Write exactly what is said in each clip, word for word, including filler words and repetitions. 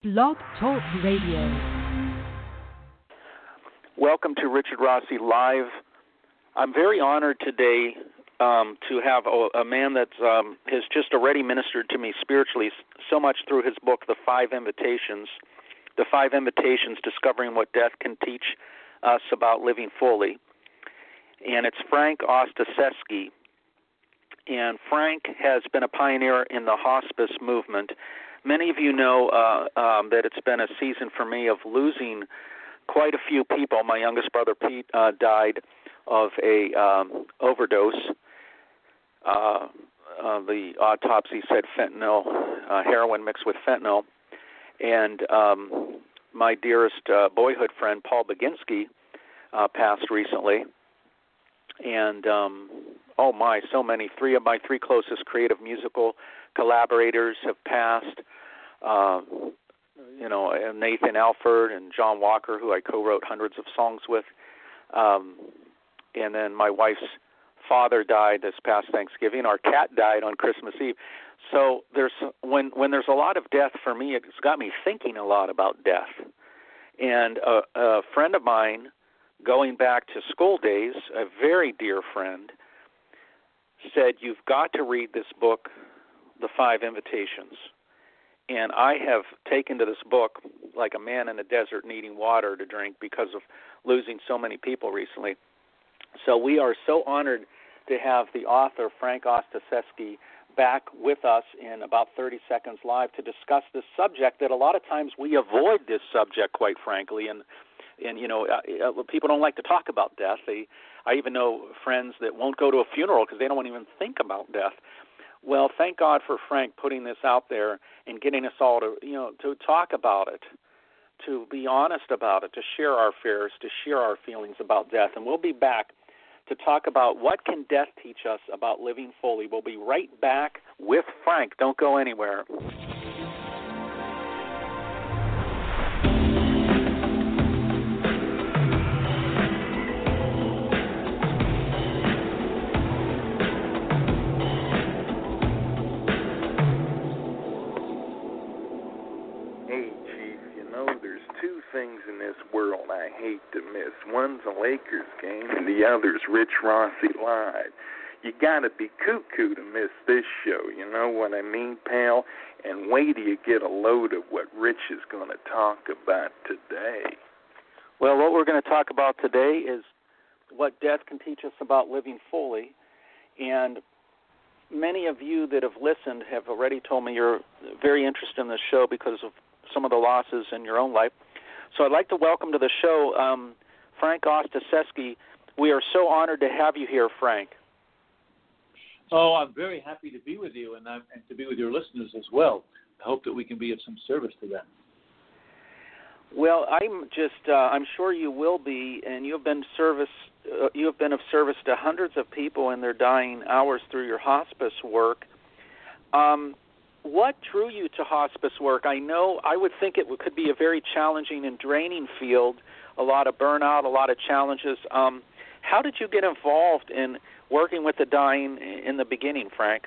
Blog Talk Radio. Welcome to Richard Rossi Live. I'm very honored today um, to have a, a man that um, has just already ministered to me spiritually so much through his book, The Five Invitations. The Five Invitations, Discovering What Death Can Teach Us About Living Fully. And it's Frank Ostaseski. And Frank has been a pioneer in the hospice movement. Many of you know uh, um, that it's been a season for me of losing quite a few people. My youngest brother, Pete, uh, died of a um, overdose. Uh, uh, the autopsy said fentanyl, uh, heroin mixed with fentanyl. And um, my dearest uh, boyhood friend, Paul Baginski, uh, passed recently. And, um, oh my, so many. Three of my three closest creative musical collaborators have passed. Uh, you know, Nathan Alford and John Walker, who I co-wrote hundreds of songs with. Um, and then my wife's father died this past Thanksgiving. Our cat died on Christmas Eve. So there's when when there's a lot of death for me, it's got me thinking a lot about death. And a, a friend of mine, going back to school days, a very dear friend, said, "You've got to read this book, The Five Invitations." And I have taken to this book like a man in a desert needing water to drink because of losing so many people recently. So we are so honored to have the author, Frank Ostaseski, back with us in about thirty seconds live to discuss this subject that a lot of times we avoid this subject, quite frankly. And, and you know, uh, people don't like to talk about death. They, I even know friends that won't go to a funeral because they don't even think about death. Well, thank God for Frank putting this out there and getting us all to, you know, to talk about it, to be honest about it, to share our fears, to share our feelings about death. And we'll be back to talk about what can death teach us about living fully. We'll be right back with Frank. Don't go anywhere. Things in this world I hate to miss. One's a Lakers game and the other's Rich Rossi Live. You gotta be cuckoo to miss this show, you know what I mean, pal? And wait till you get a load of what Rich is going to talk about today. Well, what we're going to talk about today is what death can teach us about living fully. And many of you that have listened have already told me you're very interested in this show because of some of the losses in your own life. So I'd like to welcome to the show um, Frank Ostaseski. We are so honored to have you here, Frank. Oh, I'm very happy to be with you and, I'm, and to be with your listeners as well. I hope that we can be of some service to them. Well, I'm just, uh, I'm sure you will be, and you have been service, uh, you have been of service to hundreds of people in their dying hours through your hospice work. Um, What drew you to hospice work? I know I would think it could be a very challenging and draining field, a lot of burnout, a lot of challenges. Um, how did you get involved in working with the dying in the beginning, Frank?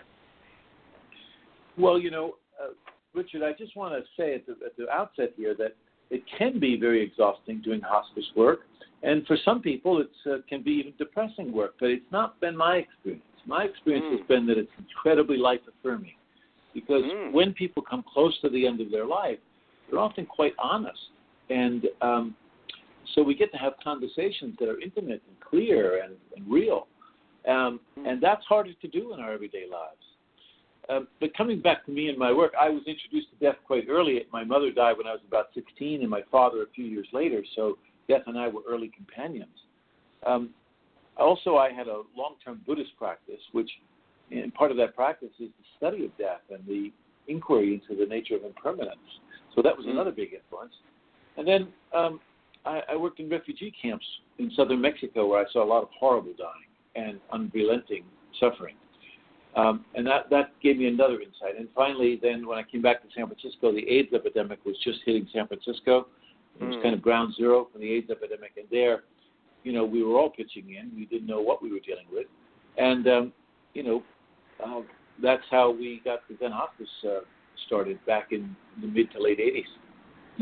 Well, you know, uh, Richard, I just want to say at the, at the outset here that it can be very exhausting doing hospice work, and for some people it uh, can be even depressing work, but it's not been my experience. My experience mm. has been that it's incredibly life-affirming. Because mm. when people come close to the end of their life, they're often quite honest. And um, so we get to have conversations that are intimate and clear and, and real. Um, mm. And that's harder to do in our everyday lives. Uh, but coming back to me and my work, I was introduced to death quite early. My mother died when I was about sixteen and my father a few years later. So death and I were early companions. Um, also, I had a long-term Buddhist practice, which and part of that practice is the study of death and the inquiry into the nature of impermanence. So that was mm. another big influence. And then um, I, I worked in refugee camps in southern Mexico where I saw a lot of horrible dying and unrelenting suffering. Um, and that, that gave me another insight. And finally, then when I came back to San Francisco, the AIDS epidemic was just hitting San Francisco. It was mm. kind of ground zero for the AIDS epidemic. And there, you know, we were all pitching in. We didn't know what we were dealing with. And, um, you know, Uh, that's how we got the Zen Hospice uh, started back in the mid to late eighties.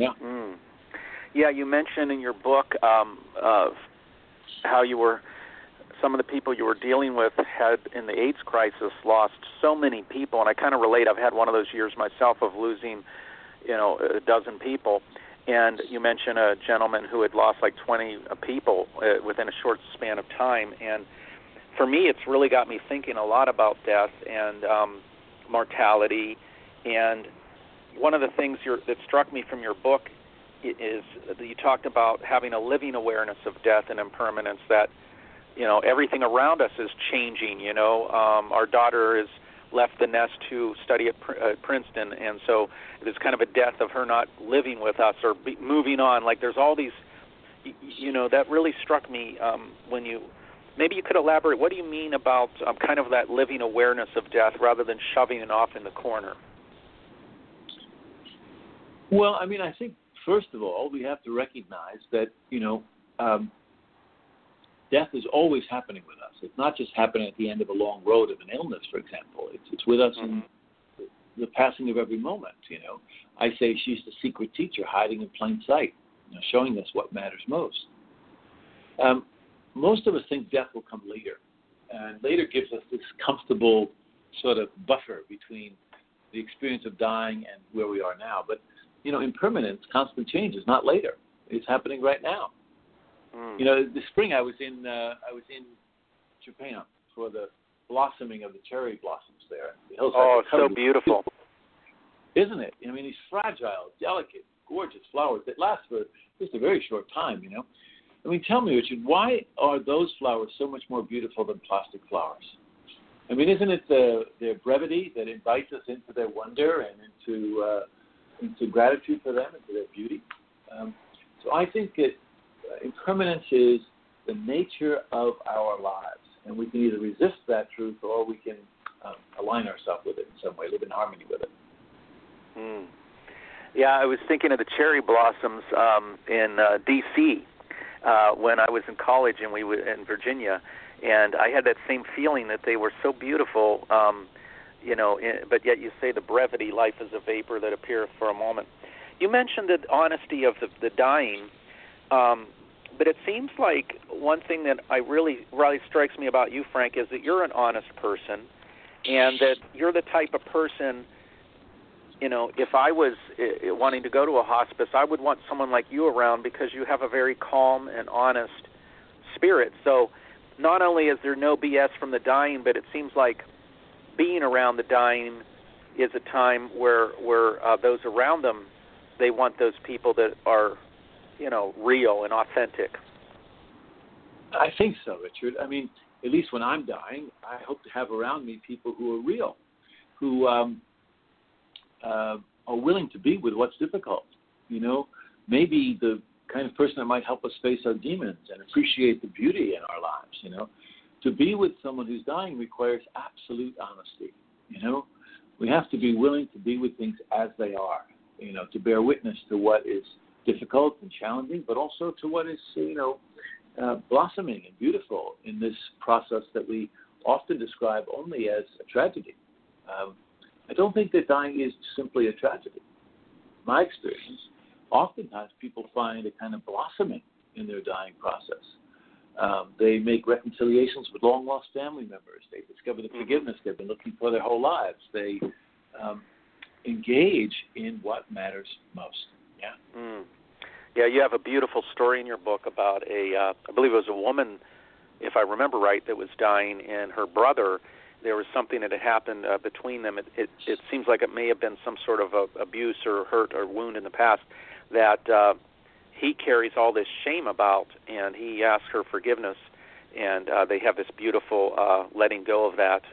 Yeah. Mm. Yeah, you mentioned in your book um, of how you were, some of the people you were dealing with had, in the AIDS crisis, lost so many people, and I kind of relate. I've had one of those years myself of losing, you know, a dozen people. And you mentioned a gentleman who had lost like twenty people uh, within a short span of time. And for me, it's really got me thinking a lot about death and um, mortality. And one of the things you're, that struck me from your book is that you talked about having a living awareness of death and impermanence, that, you know, everything around us is changing. You know, um, our daughter has left the nest to study at Pr- uh, Princeton, and so there's kind of a death of her not living with us or be moving on. Like there's all these, you, you know, that really struck me um, when you, maybe you could elaborate. What do you mean about um, kind of that living awareness of death rather than shoving it off in the corner? Well, I mean, I think, first of all, we have to recognize that, you know, um, death is always happening with us. It's not just happening at the end of a long road of an illness, for example. It's, it's with us mm-hmm. in the passing of every moment, you know. I say she's the secret teacher hiding in plain sight, you know, showing us what matters most. Um, most of us think death will come later, and later gives us this comfortable sort of buffer between the experience of dying and where we are now. But, you know, impermanence, constant change is not later. It's happening right now. Mm. You know, this spring I was in uh, I was in Japan for the blossoming of the cherry blossoms there. The oh, so beautiful, isn't it? I mean, these fragile, delicate, gorgeous flowers that last for just a very short time. You know, I mean, tell me, Richard, why are those flowers so much more beautiful than plastic flowers? I mean, isn't it the, their brevity that invites us into their wonder and into uh, into gratitude for them, into their beauty? Um, so I think that uh, impermanence is the nature of our lives, and we can either resist that truth or we can um, align ourselves with it in some way, live in harmony with it. Mm. Yeah, I was thinking of the cherry blossoms um, in uh, D C uh, when I was in college, and we were in Virginia, and I had that same feeling that they were so beautiful. Um, You know, but yet you say the brevity, life is a vapor that appeareth for a moment. You mentioned the honesty of the, the dying, um, but it seems like one thing that I really, really strikes me about you, Frank, is that you're an honest person, and that you're the type of person, you know, if I was uh, wanting to go to a hospice, I would want someone like you around because you have a very calm and honest spirit. So not only is there no B S from the dying, but it seems like being around the dying is a time where where uh, those around them, they want those people that are, you know, real and authentic. I think so, Richard. I mean, at least when I'm dying, I hope to have around me people who are real, who um, uh, are willing to be with what's difficult. You know, maybe the kind of person that might help us face our demons and appreciate the beauty in our lives, you know. To be with someone who's dying requires absolute honesty, you know. We have to be willing to be with things as they are, you know, to bear witness to what is difficult and challenging, but also to what is, you know, uh, blossoming and beautiful in this process that we often describe only as a tragedy. Um, I don't think that dying is simply a tragedy. In my experience, oftentimes people find a kind of blossoming in their dying process. Um, they make reconciliations with long-lost family members. They discover the forgiveness they've been looking for their whole lives. They um, engage in what matters most. Yeah. Mm. Yeah, you have a beautiful story in your book about a, uh, I believe it was a woman, if I remember right, that was dying, and her brother, there was something that had happened uh, between them. It, it, it seems like it may have been some sort of a, abuse or hurt or wound in the past that uh, he carries all this shame about, and he asks her forgiveness, and uh, they have this beautiful uh, letting go of that.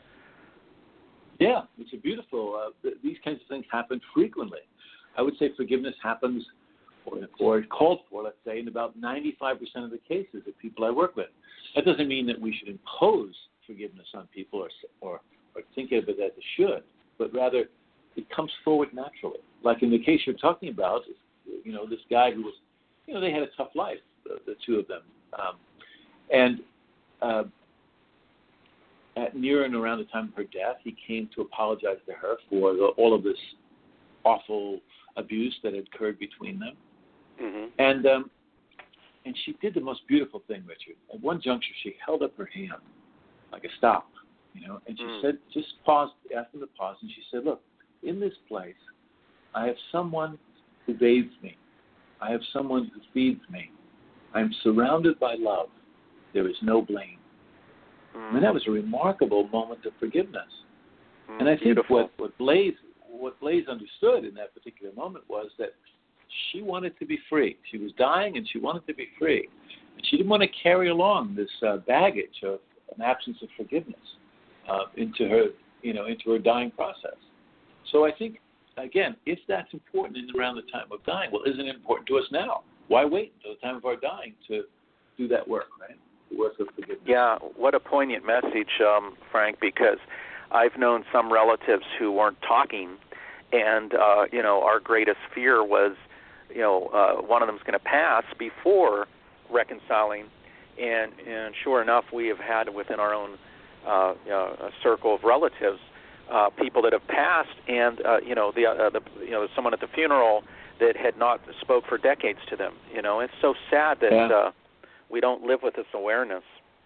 Yeah, it's a beautiful, uh, th- these kinds of things happen frequently. I would say forgiveness happens, or, or is called for, let's say, in about ninety-five percent of the cases of people I work with. That doesn't mean that we should impose forgiveness on people or, or, or think of it as a should, but rather it comes forward naturally. Like in the case you're talking about, you know, this guy who was, you know, they had a tough life, the, the two of them. Um, and uh, at near and around the time of her death, he came to apologize to her for the, all of this awful abuse that had occurred between them. Mm-hmm. And um, and she did the most beautiful thing, Richard. At one juncture, she held up her hand like a stop, you know, and she Mm. said, just paused, asked them to pause, and she said, look, in this place, I have someone who bathes me. I have someone who feeds me. I'm surrounded by love. There is no blame. Mm. I mean, that was a remarkable moment of forgiveness. Mm, and I think beautiful. what, what Blaise what Blaise understood in that particular moment was that she wanted to be free. She was dying, and she wanted to be free. And she didn't want to carry along this uh, baggage of an absence of forgiveness uh, into her, you know, into her dying process. So I think, again, if that's important in around the time of dying, well, isn't it important to us now? Why wait until the time of our dying to do that work, right? The work of forgiveness. Yeah, what a poignant message, um, Frank, because I've known some relatives who weren't talking, and, uh, you know, our greatest fear was, you know, uh, one of them's going to pass before reconciling, and, and sure enough, we have had within our own uh, you know, a circle of relatives uh, people that have passed, and, uh, you know, the, uh, the, you know, someone at the funeral that had not spoke for decades to them. You know, it's so sad that yeah. uh, we don't live with this awareness.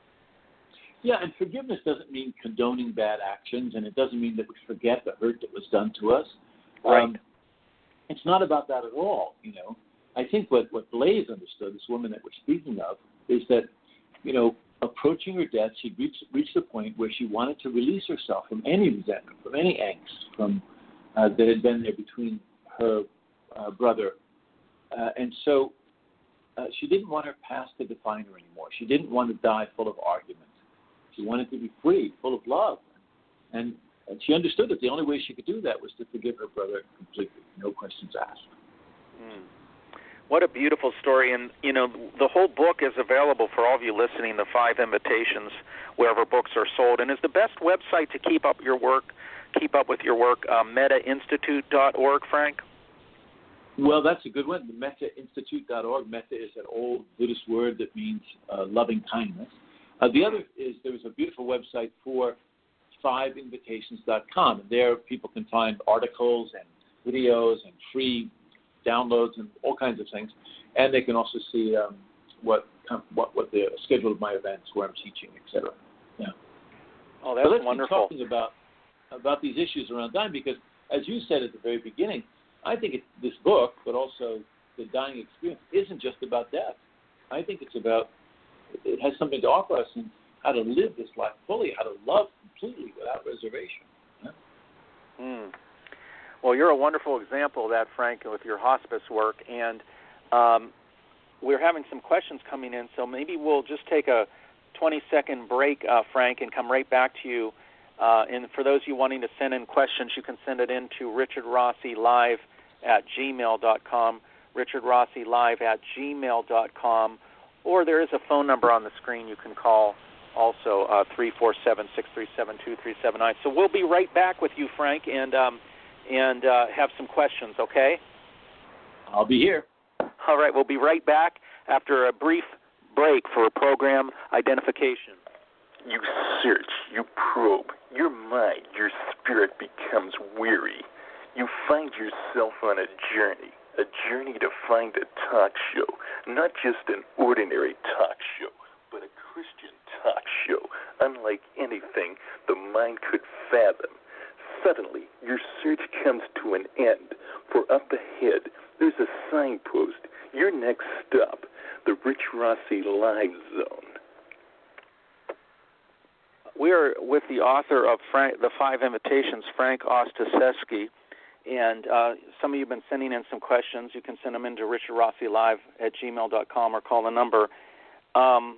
Yeah, and forgiveness doesn't mean condoning bad actions, and it doesn't mean that we forget the hurt that was done to us. Right. Um, it's not about that at all, you know. I think what, what Blaise understood, this woman that we're speaking of, is that, you know, approaching her death, she'd reached, reached the point where she wanted to release herself from any resentment, from any angst from uh, that had been there between her uh, brother. Uh, and so uh, she didn't want her past to define her anymore. She didn't want to die full of arguments. She wanted to be free, full of love. And, and she understood that the only way she could do that was to forgive her brother completely, no questions asked. Mm. What a beautiful story. And, you know, the whole book is available for all of you listening, The Five Invitations, wherever books are sold. And is the best website to keep up your work, keep up with your work, uh, metta institute dot org, Frank? Well, that's a good one, the metta institute dot org. Metta is an old Buddhist word that means uh, loving kindness. Uh, the other is there's a beautiful website for five invitations dot com, and there people can find articles and videos and free downloads and all kinds of things, and they can also see um, what what what the schedule of my events, where I'm teaching, et cetera. Yeah. Oh, that's so let's wonderful. keep talking about about these issues around dying, because as you said at the very beginning, I think it, this book, but also the dying experience, isn't just about death. I think it's about it has something to offer us in how to live this life fully, how to love completely without reservation. Yeah? Mm. Well, you're a wonderful example of that, Frank, with your hospice work. And um, we're having some questions coming in, so maybe we'll just take a twenty-second break, uh, Frank, and come right back to you. Uh, and for those of you wanting to send in questions, you can send it in to richard rossi live at gmail dot com, richard rossi live at gmail dot com, or there is a phone number on the screen you can call also, uh, three four seven, six three seven, two three seven nine. So we'll be right back with you, Frank, and um, and uh, have some questions, okay? I'll be here. All right, we'll be right back after a brief break for program identification. You search, you probe, your mind, your spirit becomes weary. You find yourself on a journey, a journey to find a talk show, not just an ordinary talk show, but a Christian talk show, unlike anything the mind could fathom. Suddenly, your search comes to an end, for up ahead, there's a signpost, your next stop, the Rich Rossi Live Zone. We are with the author of Frank, The Five Invitations, Frank Ostaseski, and uh, some of you have been sending in some questions. You can send them in to richard rossi live at gmail dot com or call the number. Um,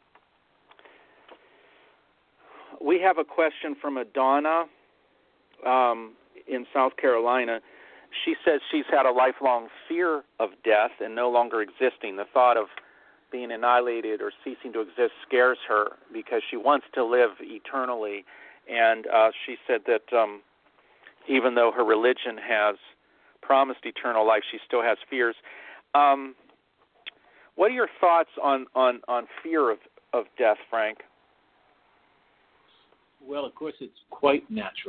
we have a question from Adonna um, in South Carolina. She says she's had a lifelong fear of death and no longer existing. The thought of being annihilated or ceasing to exist scares her because she wants to live eternally. And uh, she said that um, even though her religion has promised eternal life, she still has fears. Um, what are your thoughts on, on, on fear of, of death, Frank? Well, of course, it's quite natural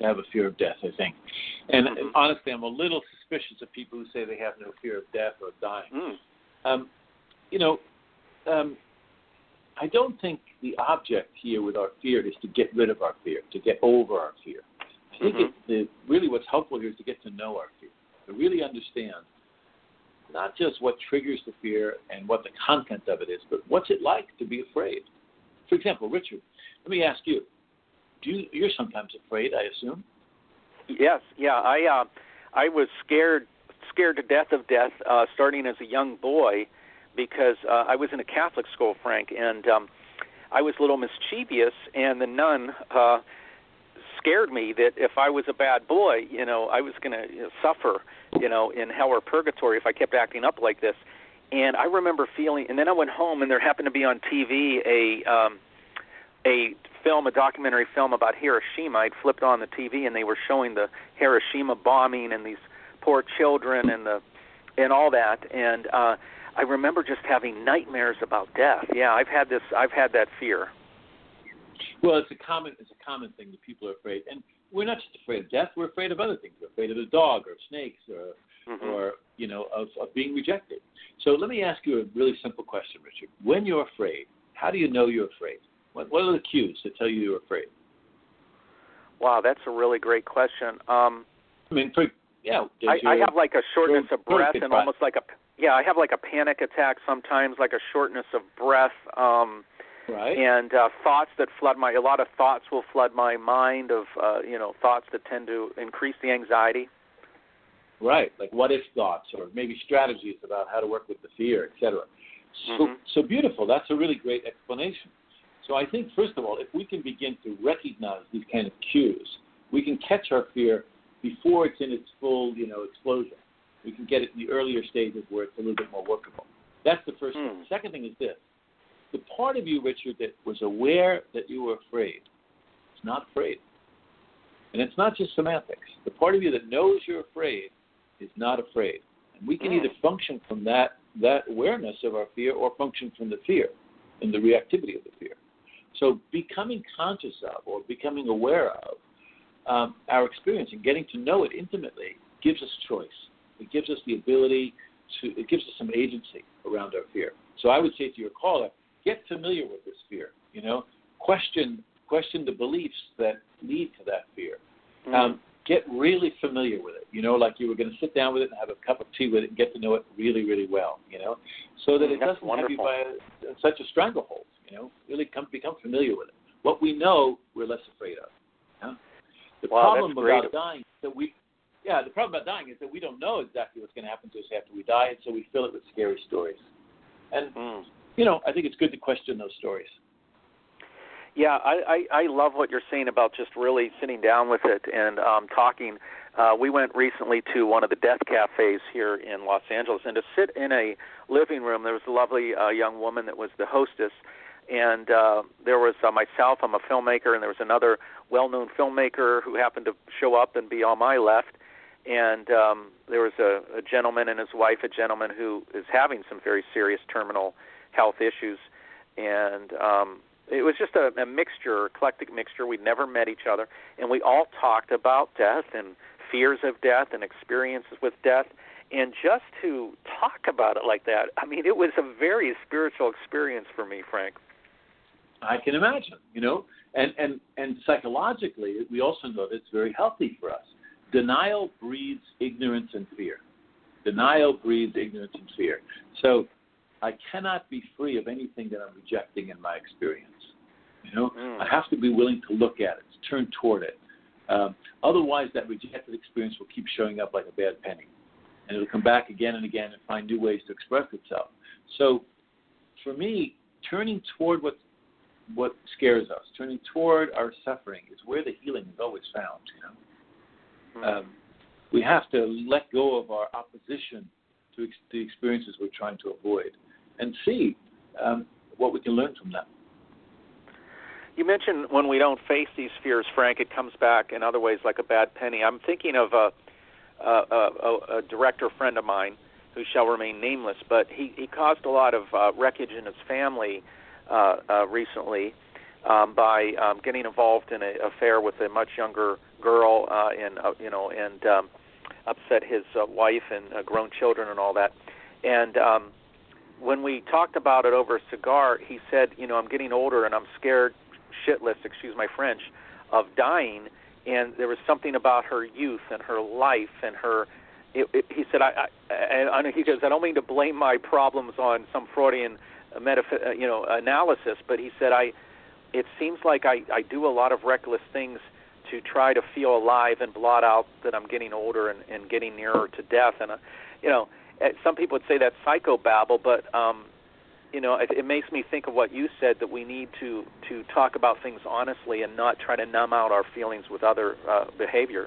to have a fear of death, I think. And, mm-hmm. and honestly, I'm a little suspicious of people who say they have no fear of death or dying. Mm. Um, you know, um, I don't think the object here with our fear is to get rid of our fear, to get over our fear. I think mm-hmm. it's the, really what's helpful here is to get to know our fear, to really understand not just what triggers the fear and what the content of it is, but what's it like to be afraid. For example, Richard, let me ask you, do you, you're sometimes afraid, I assume? Yes, yeah. I uh, I was scared scared to death of death uh, starting as a young boy because uh, I was in a Catholic school, Frank, and um, I was a little mischievous, and the nun uh, scared me that if I was a bad boy, you know, I was going to you know, suffer, you know, in hell or purgatory if I kept acting up like this. And I remember feeling, and then I went home, and there happened to be on T V a um, a film, a documentary film about Hiroshima. I'd flipped on the T V, and they were showing the Hiroshima bombing and these poor children and the and all that. And uh, I remember just having nightmares about death. Yeah, I've had this. I've had that fear. Well, it's a common it's a common thing that people are afraid, and we're not just afraid of death. We're afraid of other things. We're afraid of the dog or snakes or mm-hmm. or you know of, of being rejected. So let me ask you a really simple question, Richard. When you're afraid, how do you know you're afraid? What, what are the cues that tell you you're afraid? Wow, that's a really great question. Um, I mean, for, yeah, I, I have like a shortness of breath and breath. almost like a yeah, I have like a panic attack sometimes, like a shortness of breath. Um, Right. And uh, thoughts that flood my, a lot of thoughts will flood my mind of, uh, you know, thoughts that tend to increase the anxiety. Right, like what if thoughts or maybe strategies about how to work with the fear, et cetera. So, mm-hmm. so beautiful. That's a really great explanation. So I think, first of all, if we can begin to recognize these kind of cues, we can catch our fear before it's in its full, you know, explosion. We can get it in the earlier stages where it's a little bit more workable. That's the first mm. thing. The second thing is this. The part of you, Richard, that was aware that you were afraid is not afraid. And it's not just semantics. The part of you that knows you're afraid is not afraid. And we can mm. either function from that, that awareness of our fear or function from the fear and the reactivity of the fear. So becoming conscious of or becoming aware of um, our experience and getting to know it intimately gives us choice. It gives us the ability to, it gives us some agency around our fear. So I would say to your caller, get familiar with this fear, you know, question question the beliefs that lead to that fear. Mm. Um, get really familiar with it, you know, like you were going to sit down with it and have a cup of tea with it and get to know it really, really well, you know, so that it That's doesn't wonderful. have you by a, such a stranglehold, you know, really come, become familiar with it. What we know, we're less afraid of. You know? The wow, problem that's great. about dying is that we, yeah, the problem about dying is that we don't know exactly what's going to happen to us after we die, and so we fill it with scary stories. And mm. you know, I think it's good to question those stories. Yeah, I, I, I love what you're saying about just really sitting down with it and um, talking. Uh, we went recently to one of the death cafes here in Los Angeles, and to sit in a living room, there was a lovely uh, young woman that was the hostess, and uh, there was uh, myself, I'm a filmmaker, and there was another well-known filmmaker who happened to show up and be on my left, and um, there was a, a gentleman and his wife, a gentleman who is having some very serious terminal health issues, and um, it was just a, a mixture, eclectic mixture. We'd never met each other, and we all talked about death and fears of death and experiences with death, and just to talk about it like that, I mean, it was a very spiritual experience for me, Frank. I can imagine, you know, and, and, and psychologically, we also know that it's very healthy for us. Denial breeds ignorance and fear. Denial breeds ignorance and fear. So I cannot be free of anything that I'm rejecting in my experience. You know, mm. I have to be willing to look at it, to turn toward it. Um, otherwise, that rejected experience will keep showing up like a bad penny, and it'll come back again and again and find new ways to express itself. So, for me, turning toward what what scares us, turning toward our suffering, is where the healing is always found. You know, mm. um, we have to let go of our opposition to ex- the experiences we're trying to avoid, and see um, what we can learn from them. You mentioned when we don't face these fears, Frank, it comes back in other ways like a bad penny. I'm thinking of a, a, a, a director friend of mine who shall remain nameless, but he, he caused a lot of uh, wreckage in his family uh, uh, recently um, by um, getting involved in an affair with a much younger girl, uh, and uh, you know, and um, upset his uh, wife and uh, grown children and all that. And um, when we talked about it over a cigar, he said, you know, I'm getting older and I'm scared shitless, excuse my French, of dying. And there was something about her youth and her life and her. It, it, he said, I, I, I, he goes, I don't mean to blame my problems on some Freudian metaph- you know, analysis, but he said, I. It seems like I, I do a lot of reckless things to try to feel alive and blot out that I'm getting older and, and getting nearer to death. And, uh, you know, some people would say that's psychobabble, but, um, you know, it, it makes me think of what you said, that we need to, to talk about things honestly and not try to numb out our feelings with other uh, behavior.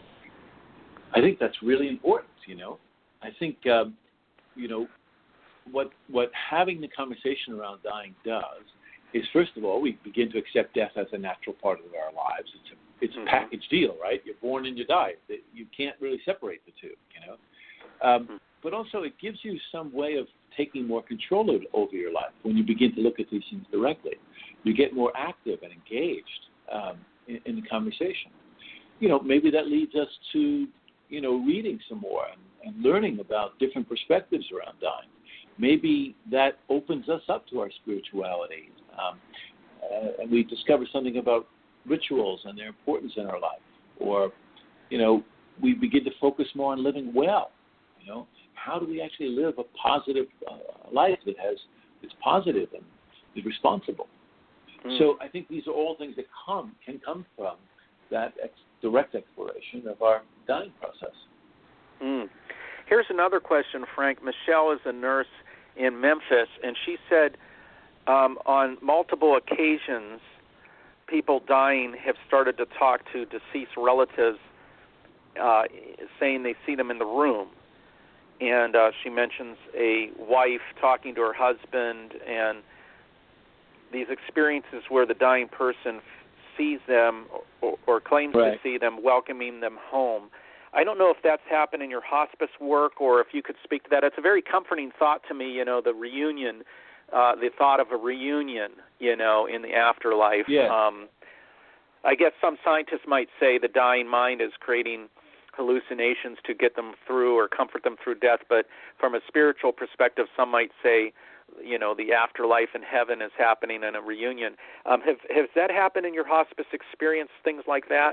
I think that's really important, you know. I think, um, you know, what what having the conversation around dying does is, first of all, we begin to accept death as a natural part of our lives. It's a, it's a mm-hmm. package deal, right? You're born and you die. You can't really separate the two, you know. Um, mm-hmm. But also it gives you some way of taking more control over your life when you begin to look at these things directly. You get more active and engaged um, in, in the conversation. You know, maybe that leads us to, you know, reading some more and, and learning about different perspectives around dying. Maybe that opens us up to our spirituality. Um, uh, and we discover something about rituals and their importance in our life. Or, you know, we begin to focus more on living well. You know, how do we actually live a positive uh, life that has is positive and is responsible? Mm. So I think these are all things that come can come from that ex- direct exploration of our dying process. Mm. Here's another question, Frank. Michelle is a nurse in Memphis, and she said um, on multiple occasions, people dying have started to talk to deceased relatives, uh, saying they see them in the room. And uh, she mentions a wife talking to her husband, and these experiences where the dying person sees them or, or claims right. to see them, welcoming them home. I don't know if that's happened in your hospice work or if you could speak to that. It's a very comforting thought to me, you know, the reunion, uh, the thought of a reunion, you know, in the afterlife. Yeah. Um, I guess some scientists might say the dying mind is creating hallucinations to get them through or comfort them through death, but from a spiritual perspective, some might say, you know, the afterlife in heaven is happening in a reunion. Um, have has that happened in your hospice experience, things like that?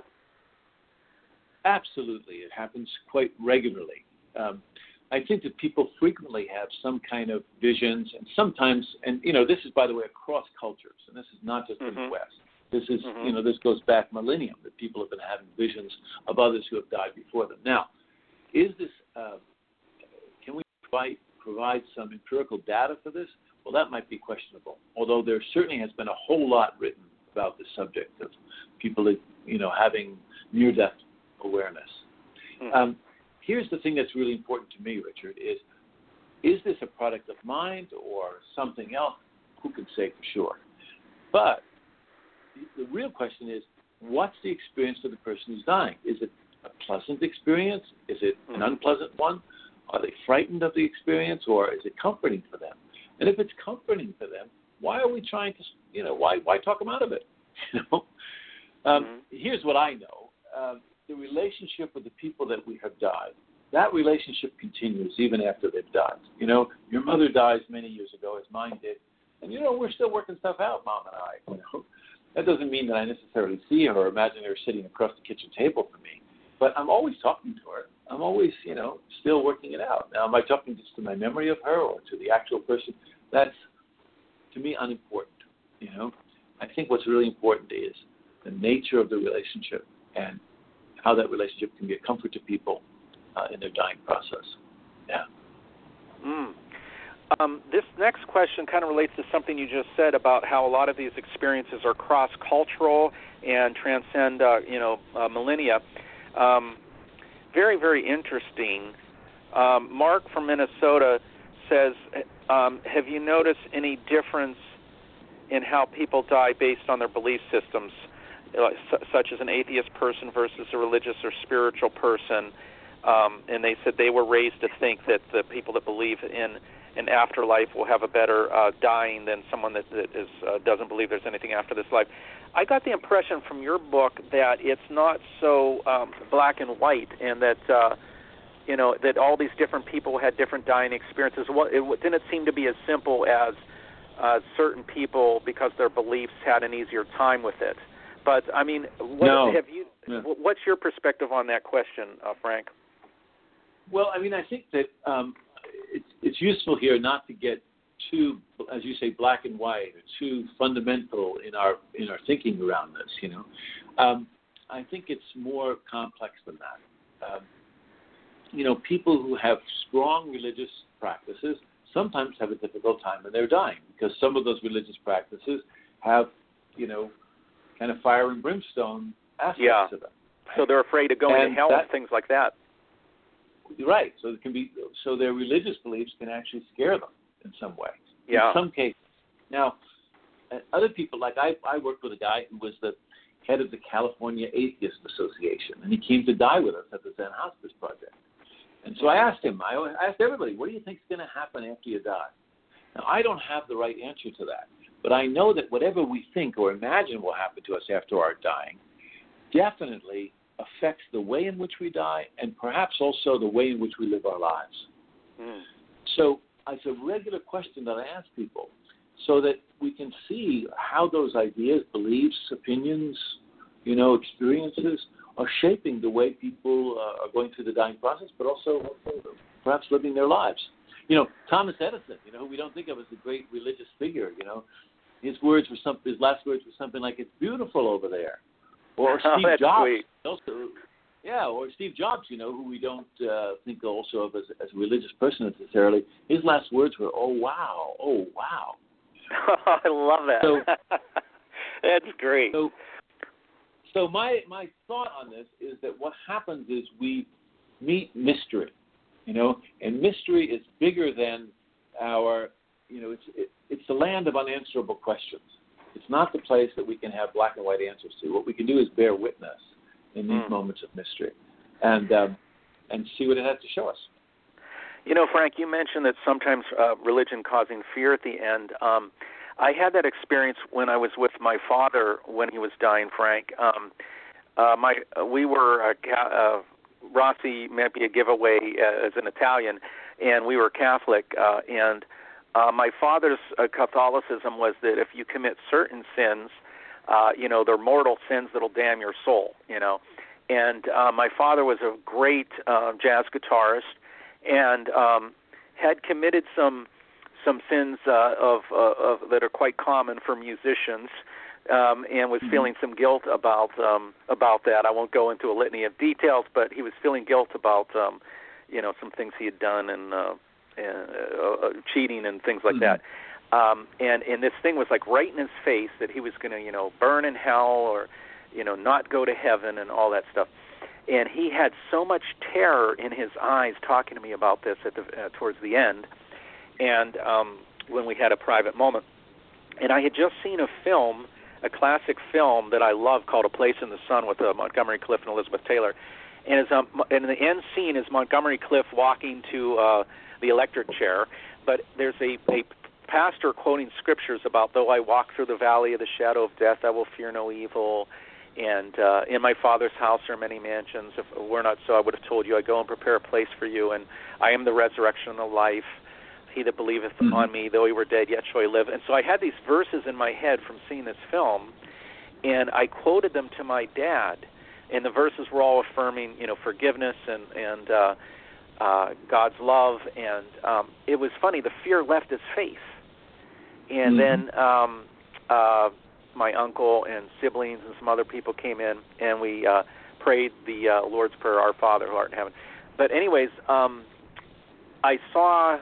Absolutely. It happens quite regularly. Um, I think that people frequently have some kind of visions, and sometimes, and, you know, this is, by the way, across cultures, and this is not just mm-hmm. in the West. This is, mm-hmm. you know, this goes back millennium, that people have been having visions of others who have died before them. Now, is this, uh, can we provide, provide some empirical data for this? Well, that might be questionable, although there certainly has been a whole lot written about the subject of people, you know, having near-death awareness. Mm-hmm. Um, here's the thing that's really important to me, Richard, is, is this a product of mind or something else? Who can say for sure? But the real question is, what's the experience for the person who's dying? Is it a pleasant experience? Is it an unpleasant one? Are they frightened of the experience, or is it comforting for them? And if it's comforting for them, why are we trying to, you know, why why talk them out of it? You know, um, mm-hmm. Here's what I know: um, the relationship with the people that we have died, that relationship continues even after they've died. You know, your mother dies many years ago, as mine did, and you know we're still working stuff out, Mom and I. You know. That doesn't mean that I necessarily see her or imagine her sitting across the kitchen table from me. But I'm always talking to her. I'm always, you know, still working it out. Now, am I talking just to my memory of her or to the actual person? That's, to me, unimportant, you know. I think what's really important is the nature of the relationship and how that relationship can be a comfort to people uh, in their dying process. Yeah. Mm. Um, this next question kind of relates to something you just said about how a lot of these experiences are cross-cultural and transcend, uh, you know, uh, millennia. Um, very, very interesting. Um, Mark from Minnesota says, um, have you noticed any difference in how people die based on their belief systems, uh, su- such as an atheist person versus a religious or spiritual person? um, and they said they were raised to think that the people that believe in an afterlife will have a better uh, dying than someone that, that is, uh, doesn't believe there's anything after this life. I got the impression from your book that it's not so um, black and white, and that uh, you know that all these different people had different dying experiences. Well, it didn't seem to be as simple as uh, certain people, because their beliefs, had an easier time with it. But I mean, what no. have you? Yeah. What's your perspective on that question, uh, Frank? Well, I mean, I think that um, it's, it's useful here not to get too, as you say, black and white, or too fundamental in our in our thinking around this. You know, um, I think it's more complex than that. Um, you know, people who have strong religious practices sometimes have a difficult time when they're dying, because some of those religious practices have, you know, kind of fire and brimstone aspects yeah. of them. Right? So they're afraid of going and to hell that, and things like that. Right. So it can be. So their religious beliefs can actually scare them in some way. Yeah. In some cases. Now, other people, like I, I worked with a guy who was the head of the California Atheist Association, and he came to die with us at the Zen Hospice Project. And so I asked him, I asked everybody, what do you think is going to happen after you die? Now, I don't have the right answer to that, but I know that whatever we think or imagine will happen to us after our dying definitely affects the way in which we die, and perhaps also the way in which we live our lives. Mm. So it's a regular question that I ask people, so that we can see how those ideas, beliefs, opinions, you know, experiences are shaping the way people uh, are going through the dying process, but also perhaps living their lives. You know, Thomas Edison, you know, who we don't think of as a great religious figure, you know, his words were something, his last words were something like, "It's beautiful over there." Or oh, Steve that's Jobs, sweet. also, yeah, or Steve Jobs, you know, who we don't uh, think also of as, as a religious person necessarily. His last words were, "Oh wow, oh wow." I love that. So, that's great. So, so my my thought on this is that what happens is we meet mystery, you know, and mystery is bigger than our, you know, it's it, it's the land of unanswerable questions. It's not the place that we can have black and white answers to. What we can do is bear witness in these mm. moments of mystery, and um, and see what it has to show us. You know, Frank, you mentioned that sometimes uh, religion causing fear at the end. Um, I had that experience when I was with my father when he was dying, Frank. Um, uh, my we were uh, uh, Rossi might be a giveaway uh, as an Italian, and we were Catholic. Uh, and uh, my father's uh, Catholicism was that if you commit certain sins, uh, you know, they're mortal sins that'll damn your soul. You know, and uh, my father was a great uh, jazz guitarist, and um, had committed some some sins uh, of, uh, of that are quite common for musicians, um, and was mm-hmm. feeling some guilt about um, about that. I won't go into a litany of details, but he was feeling guilt about um, you know some things he had done and, uh, and uh, uh, cheating and things like mm-hmm. that. Um, and and this thing was like right in his face that he was going to you know burn in hell or you know not go to heaven and all that stuff. And he had so much terror in his eyes talking to me about this at the uh, towards the end, and um, when we had a private moment. And I had just seen a film, a classic film that I love called A Place in the Sun with uh, Montgomery Clift and Elizabeth Taylor. And, as, um, and the end scene is Montgomery Clift walking to uh, the electric chair, but there's a, a pastor quoting scriptures about, though I walk through the valley of the shadow of death, I will fear no evil. And uh, in my Father's house are many mansions. If it were not so, I would have told you, I go and prepare a place for you. And I am the resurrection and the life. He that believeth mm-hmm. on me, though he were dead, yet shall he live. And so I had these verses in my head from seeing this film, and I quoted them to my dad. And the verses were all affirming, you know, forgiveness and, and uh, uh, God's love. And um, it was funny. The fear left his face. And mm-hmm. then... Um, uh, my uncle and siblings and some other people came in, and we uh, prayed the uh, Lord's Prayer, Our Father who art in heaven. But anyways, um, I saw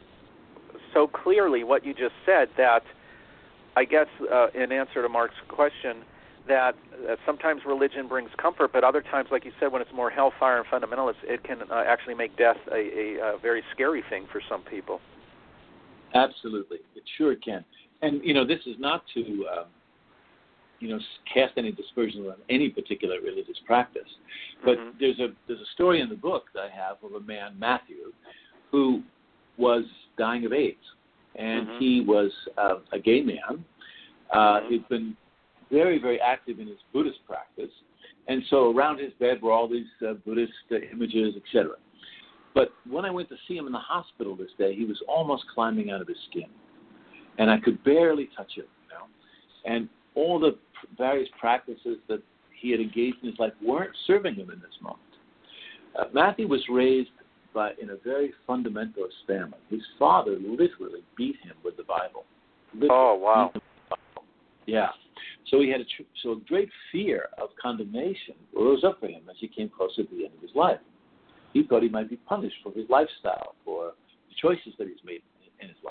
so clearly what you just said that I guess uh, in answer to Mark's question, that uh, sometimes religion brings comfort, but other times, like you said, when it's more hellfire and fundamentalist, it can uh, actually make death a, a, a very scary thing for some people. Absolutely. It sure can. And, you know, this is not to... Um, you know, cast any dispersion on any particular religious practice. But mm-hmm. there's a there's a story in the book that I have of a man, Matthew, who was dying of AIDS, and mm-hmm. he was uh, a gay man. Uh, mm-hmm. He'd been very, very active in his Buddhist practice, and so around his bed were all these uh, Buddhist uh, images, et cetera. But when I went to see him in the hospital this day, he was almost climbing out of his skin, and I could barely touch him, you know. And all the various practices that he had engaged in his life weren't serving him in this moment. Uh, Matthew was raised by in a very fundamentalist family. His father literally beat him with the Bible. Literally oh, wow. beat him with the Bible. Yeah. So he had a tr- so a great fear of condemnation rose up for him as he came closer to the end of his life. He thought he might be punished for his lifestyle, for the choices that he's made in his life.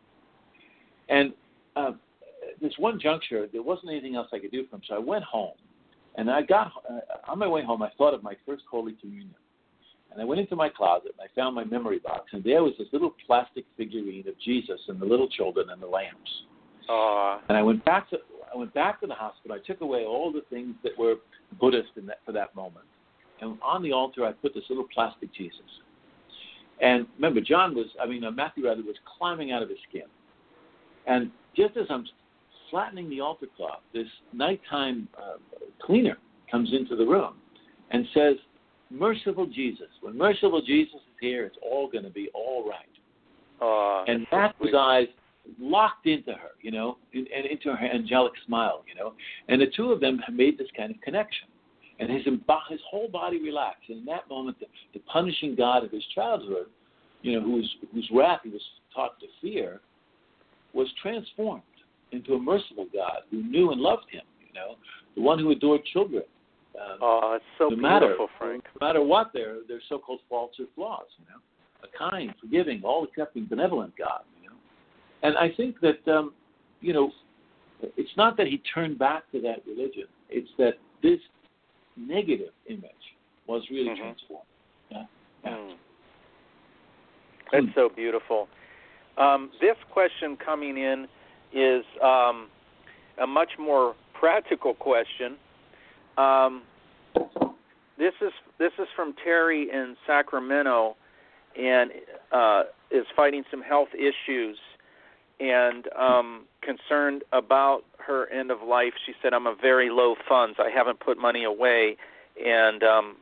And uh, this one juncture, there wasn't anything else I could do for him, so I went home. And I got uh, on my way home, I thought of my first Holy Communion. And I went into my closet, and I found my memory box, and there was this little plastic figurine of Jesus and the little children and the lambs. Uh, and I went back to I went back to the hospital. I took away all the things that were Buddhist in that, for that moment. And on the altar, I put this little plastic Jesus. And remember, John was, I mean, uh, Matthew rather, was climbing out of his skin. And just as I'm flattening the altar cloth, this nighttime uh, cleaner comes into the room and says, "Merciful Jesus, when merciful Jesus is here, it's all going to be all right." Uh, and Matthew's eyes locked into her, you know, and, and into her angelic smile, you know. And the two of them have made this kind of connection. And his his whole body relaxed. And in that moment, the, the punishing God of his childhood, you know, whose whose wrath he was taught to fear, was transformed into a merciful God who knew and loved him, you know, the one who adored children. Um, oh, it's so no beautiful, matter, Frank. No matter what their their so-called faults or flaws, you know, a kind, forgiving, all-accepting, benevolent God, you know. And I think that, um, you know, it's not that he turned back to that religion. It's that this negative image was really mm-hmm. transformed. Yeah. Yeah. Mm. That's so beautiful. Um, this question coming in is um, a much more practical question. Um, this is this is from Terry in Sacramento, and uh, is fighting some health issues and um, concerned about her end of life. She said, "I'm a very low funds. I haven't put money away, and um,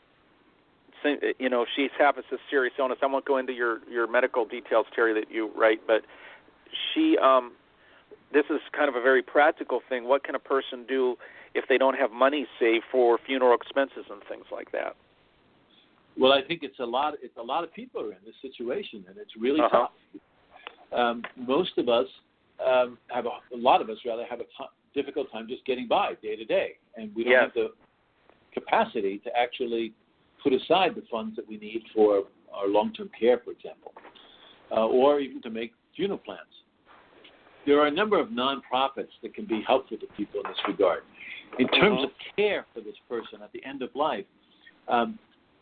you know, she has a serious illness. I won't go into your, your medical details, Terry, that you write, but she, um, this is kind of a very practical thing. What can a person do if they don't have money saved for funeral expenses and things like that?" Well, I think it's a lot. It's a lot of people are in this situation, and it's really uh-huh. tough. Um, most of us um, have a, a lot of us rather have a t- difficult time just getting by day to day, and we don't yes. have the capacity to actually put aside the funds that we need for our long-term care, for example, uh, or even to make funeral plans. There are a number of nonprofits that can be helpful to people in this regard. In terms uh-huh. of care for this person at the end of life, um,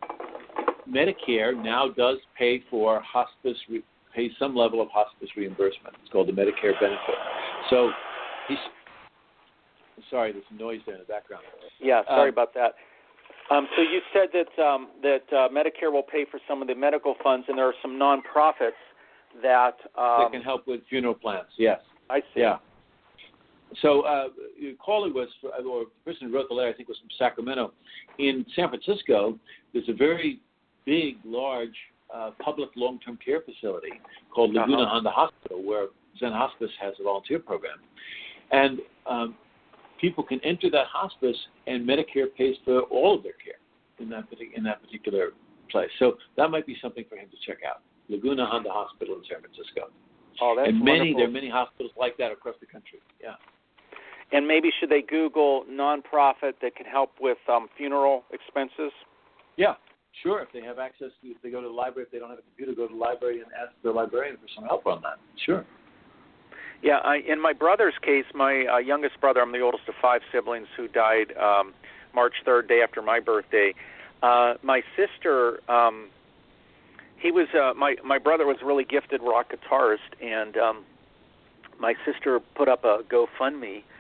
Medicare now does pay for hospice, re- pay some level of hospice reimbursement. It's called the Medicare benefit. So, he's, sorry, there's some noise there in the background. Yeah, sorry um, about that. Um, so you said that um, that uh, Medicare will pay for some of the medical funds, and there are some nonprofits that um, that can help with funeral plans. Yes, I see. Yeah. So uh, your caller was, or the person who wrote the letter, I think, was from Sacramento. In San Francisco, there's a very big, large uh, public long-term care facility called Laguna uh-huh. Honda Hospital, where Zen Hospice has a volunteer program, and um, people can enter that hospice, and Medicare pays for all of their care in that in that particular place. So that might be something for him to check out. Laguna Honda Hospital in San Francisco. Oh, that's and many wonderful. there are many hospitals like that across the country. Yeah. And maybe should they Google nonprofit that can help with um, funeral expenses? Yeah, sure. If they have access to, if they go to the library, if they don't have a computer, go to the library and ask the librarian for some help on that. Sure. Yeah, I, in my brother's case, my uh, youngest brother, I'm the oldest of five siblings who died um, March third, day after my birthday. Uh, my sister, um, he was, uh, my, my brother was a really gifted rock guitarist, and um, my sister put up a GoFundMe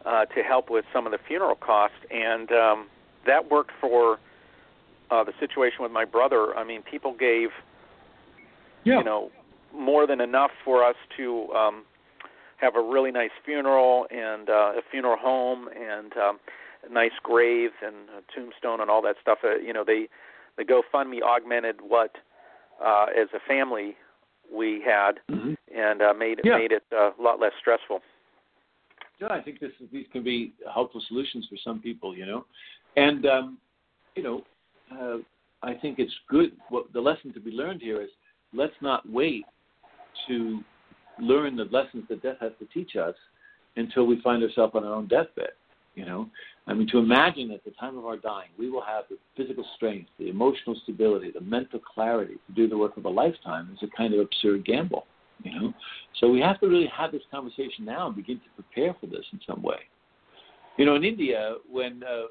uh, to help with some of the funeral costs, and um, that worked for uh, the situation with my brother. I mean, people gave, yeah. you know, more than enough for us to um, have a really nice funeral and uh, a funeral home and um, a nice grave and a tombstone and all that stuff. Uh, you know, they the GoFundMe augmented what, uh, as a family, we had, mm-hmm. and uh, made yeah. made it uh, a lot less stressful. Yeah, I think this is, these can be helpful solutions for some people, you know, and um, you know, uh, I think it's good. What the lesson to be learned here is, let's not wait to learn the lessons that death has to teach us until we find ourselves on our own deathbed. You know, I mean, to imagine at the time of our dying, we will have the physical strength, the emotional stability, the mental clarity to do the work of a lifetime is a kind of absurd gamble. You know, so we have to really have this conversation now and begin to prepare for this in some way. You know, in India, when uh,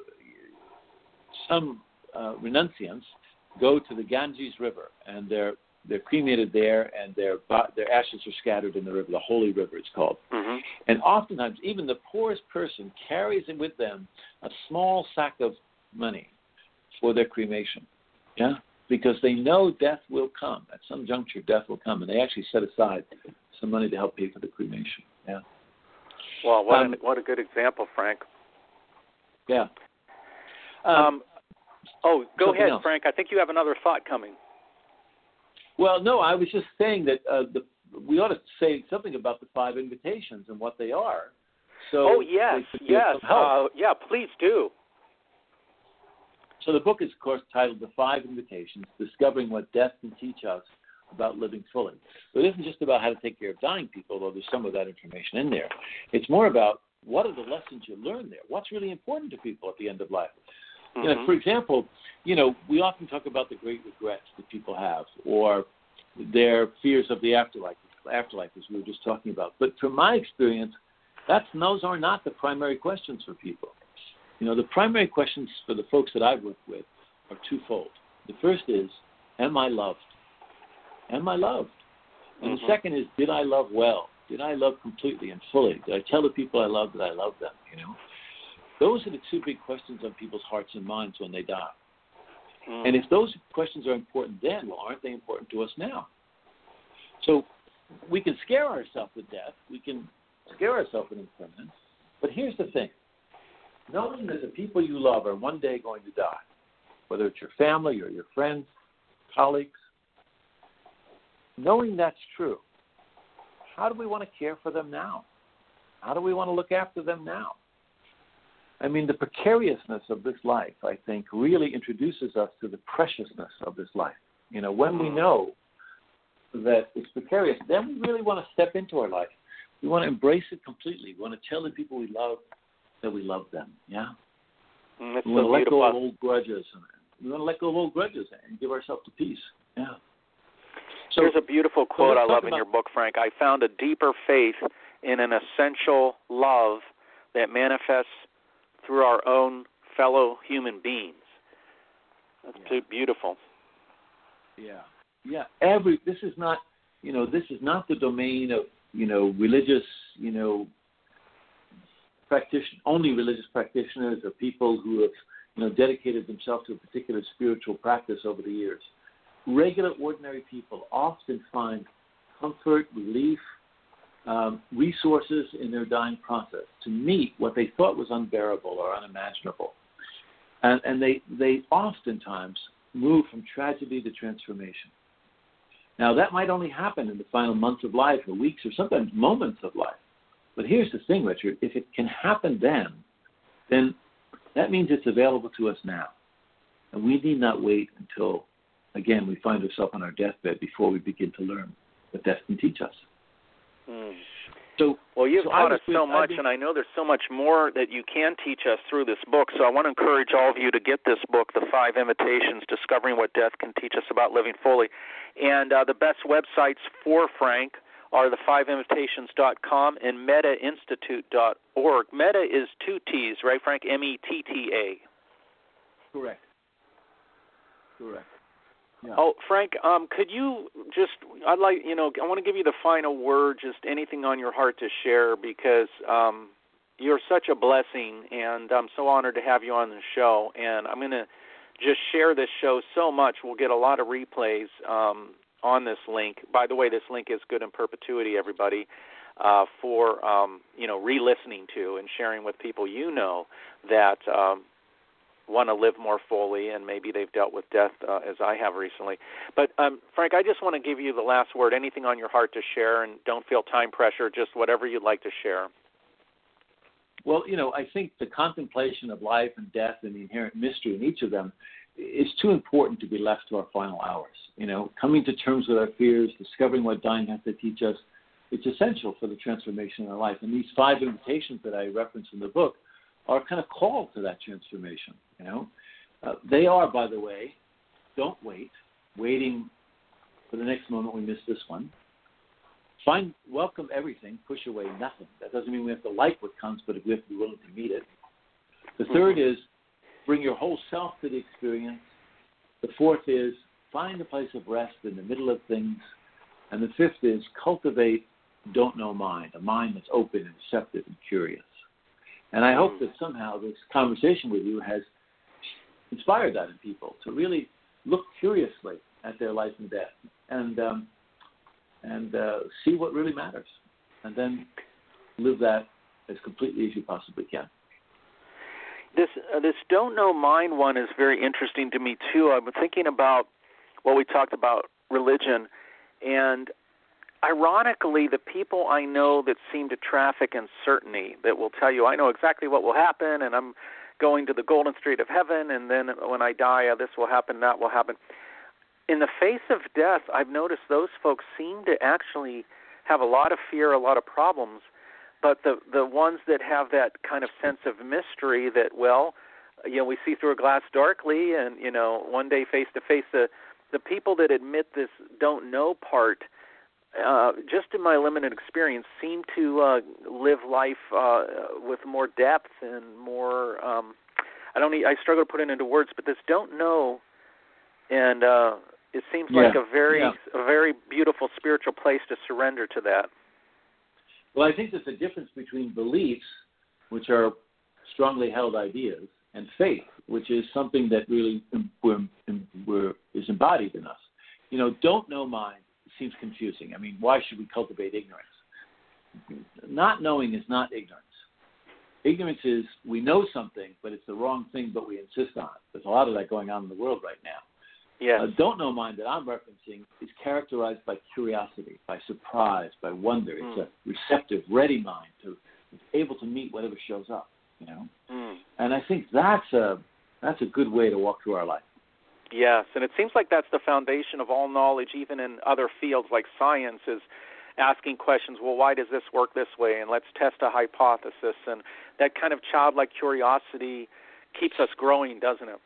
some uh, renunciants go to the Ganges River and they're they're cremated there, and their their ashes are scattered in the river, the holy river it's called. Mm-hmm. And oftentimes, even the poorest person carries with them a small sack of money for their cremation. Yeah. Because they know death will come. At some juncture, death will come, and they actually set aside some money to help pay for the cremation. Yeah. Well, what, um, a, what a good example, Frank. Yeah. Um, um, oh, go ahead, else. Frank. I think you have another thought coming. Well, no, I was just saying that uh, the, we ought to say something about the five invitations and what they are. So oh, yes, yes. Uh, yeah, please do. So the book is, of course, titled The Five Invitations, Discovering What Death Can Teach Us About Living Fully. So it isn't just about how to take care of dying people, although there's some of that information in there. It's more about what are the lessons you learn there? What's really important to people at the end of life? Mm-hmm. You know, for example, you know, we often talk about the great regrets that people have or their fears of the afterlife, afterlife as we were just talking about. But from my experience, that's, those are not the primary questions for people. You know, the primary questions for the folks that I've worked with are twofold. The first is, am I loved? Am I loved? And mm-hmm. the second is, did I love well? Did I love completely and fully? Did I tell the people I love that I love them, you know? Those are the two big questions on people's hearts and minds when they die. Mm. And if those questions are important then, well, aren't they important to us now? So we can scare ourselves with death. We can scare ourselves with impermanence. But here's the thing. Knowing that the people you love are one day going to die, whether it's your family or your friends, colleagues, knowing that's true, how do we want to care for them now? How do we want to look after them now? I mean, the precariousness of this life, I think, really introduces us to the preciousness of this life. You know, when we know that it's precarious, then we really want to step into our life. We want to embrace it completely. We want to tell the people we love that we love them, yeah? Mm, that's we want so to let beautiful. go of old grudges. We want to let go of old grudges and give ourselves to peace, yeah. So, There's a beautiful quote so I love in about, your book, Frank. I found a deeper faith in an essential love that manifests through our own fellow human beings. That's yeah. beautiful. Yeah, yeah. Every this is not, you know, this is not the domain of, you know, religious, you know, practition only religious practitioners or people who have, you know, dedicated themselves to a particular spiritual practice over the years. Regular, ordinary people often find comfort, relief, um, resources in their dying process to meet what they thought was unbearable or unimaginable. And, and they, they oftentimes move from tragedy to transformation. Now, that might only happen in the final months of life or weeks or sometimes moments of life. But here's the thing, Richard. If it can happen then, then that means it's available to us now. And we need not wait until, again, we find ourselves on our deathbed before we begin to learn what death can teach us. Mm. So, well, you've so taught us so been, much, been, and I know there's so much more that you can teach us through this book. So I want to encourage all of you to get this book, The Five Invitations, Discovering What Death Can Teach Us About Living Fully. And uh, the best websites for Frank are the five invitations dot com and meta institute dot org. Meta is two T's, right, Frank? M E T T A. Correct. Correct. Yeah. Oh, Frank, um, could you just, I'd like, you know, I want to give you the final word, just anything on your heart to share, because, um, you're such a blessing, and I'm so honored to have you on the show. And I'm going to just share this show so much. We'll get a lot of replays um, on this link. By the way, this link is good in perpetuity, everybody, uh, for um, you know, re-listening to and sharing with people you know that um, want to live more fully, and maybe they've dealt with death uh, as I have recently. But, um, Frank, I just want to give you the last word, anything on your heart to share, and don't feel time pressure, just whatever you'd like to share. Well, you know, I think the contemplation of life and death and the inherent mystery in each of them is too important to be left to our final hours. You know, coming to terms with our fears, discovering what dying has to teach us, it's essential for the transformation in our life. And these five invitations that I reference in the book are kind of call to that transformation, you know. Uh, they are, by the way, don't wait, waiting for the next moment we miss this one. Find, welcome everything, push away nothing. That doesn't mean we have to like what comes, but we have to be willing to meet it. The third is bring your whole self to the experience. The fourth is find a place of rest in the middle of things. And the fifth is cultivate don't know mind, a mind that's open and receptive and curious. And I hope that somehow this conversation with you has inspired that in people to really look curiously at their life and death and um, and uh, see what really matters, and then live that as completely as you possibly can. This uh, this don't know mind one is very interesting to me too. I've been thinking about what we talked about religion, and ironically, the people I know that seem to traffic in certainty, that will tell you, I know exactly what will happen, and I'm going to the golden street of heaven, and then when I die, uh, this will happen, that will happen. In the face of death, I've noticed those folks seem to actually have a lot of fear, a lot of problems, but the the ones that have that kind of sense of mystery that, well, you know, we see through a glass darkly, and, you know, one day face to face, the, the people that admit this don't know part, Uh, just in my limited experience, seem to uh, live life uh, with more depth and more. Um, I don't. Need, I struggle to put it into words, but this don't know, and uh, it seems yeah. like a very, yeah. a very beautiful spiritual place to surrender to that. Well, I think there's a difference between beliefs, which are strongly held ideas, and faith, which is something that really we're, we're, is embodied in us. You know, don't know mind seems confusing. I mean, why should we cultivate ignorance? Not knowing is not ignorance. Ignorance is we know something, but it's the wrong thing, but we insist on it. There's a lot of that going on in the world right now. Yes. Uh, don't know mind that I'm referencing is characterized by curiosity, by surprise, by wonder. Mm. It's a receptive, ready mind to it's able to meet whatever shows up. You know, mm. and I think that's a that's a good way to walk through our life. Yes, and it seems like that's the foundation of all knowledge, even in other fields like science, is asking questions, well, why does this work this way? And let's test a hypothesis. And that kind of childlike curiosity keeps us growing, doesn't it?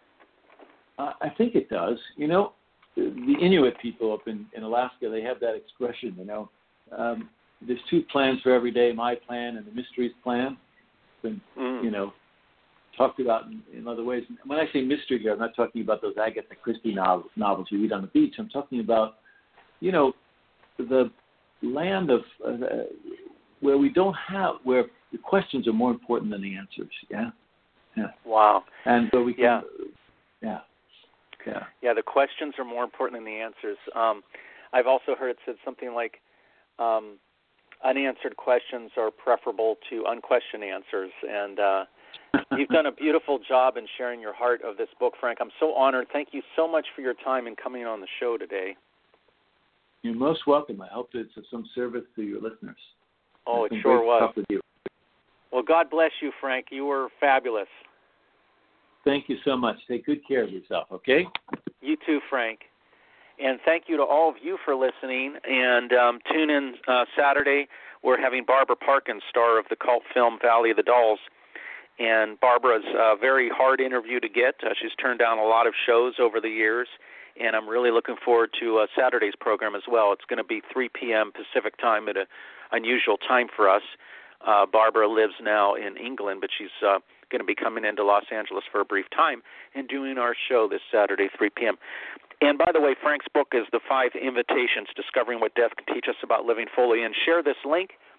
Uh, I think it does. You know, the Inuit people up in, in Alaska, they have that expression, you know, um, there's two plans for every day, my plan and the mysteries plan. And, mm. you know, talked about in, in other ways. When I say mystery here, I'm not talking about those Agatha Christie novels, novels you read on the beach. I'm talking about, you know, the land of uh, where we don't have, where the questions are more important than the answers. Yeah. Yeah. Wow. And so we can. Yeah. Yeah. Yeah. Yeah. The questions are more important than the answers. Um, I've also heard it said something like, um, unanswered questions are preferable to unquestioned answers, and uh, you've done a beautiful job in sharing your heart of this book, Frank. I'm so honored. Thank you so much for your time and coming on the show today. You're most welcome. I hope it's of some service to your listeners. Oh, it's it sure was. Talk with you. Well, God bless you, Frank. You were fabulous. Thank you so much. Take good care of yourself, okay? You too, Frank. And thank you to all of you for listening. And um, tune in uh, Saturday. We're having Barbara Parkins, star of the cult film Valley of the Dolls. And Barbara's a very hard interview to get. Uh, she's turned down a lot of shows over the years, and I'm really looking forward to uh, Saturday's program as well. It's going to be three p.m. Pacific time at an unusual time for us. Uh, Barbara lives now in England, but she's uh, going to be coming into Los Angeles for a brief time and doing our show this Saturday, three p.m. And by the way, Frank's book is The Five Invitations, Discovering What Death Can Teach Us About Living Fully. And share this link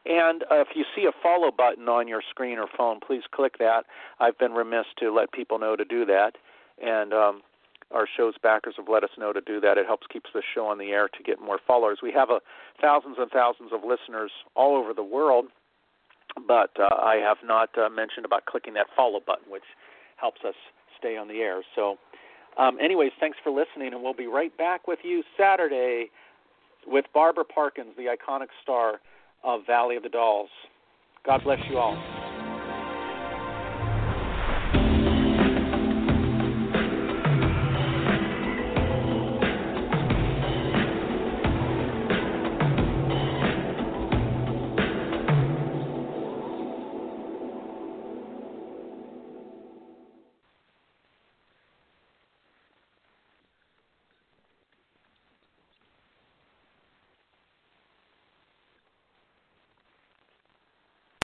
And uh, if you see a follow button on your screen or phone, please click that. I've been remiss to let people know to do that. And um, our show's backers have let us know to do that. It helps keep the show on the air to get more followers. We have uh, thousands and thousands of listeners all over the world, but uh, I have not uh, mentioned about clicking that follow button, which helps us stay on the air. So um, anyways, thanks for listening, and we'll be right back with you Saturday with Barbara Parkins, the iconic star of Valley of the Dolls. God bless you all.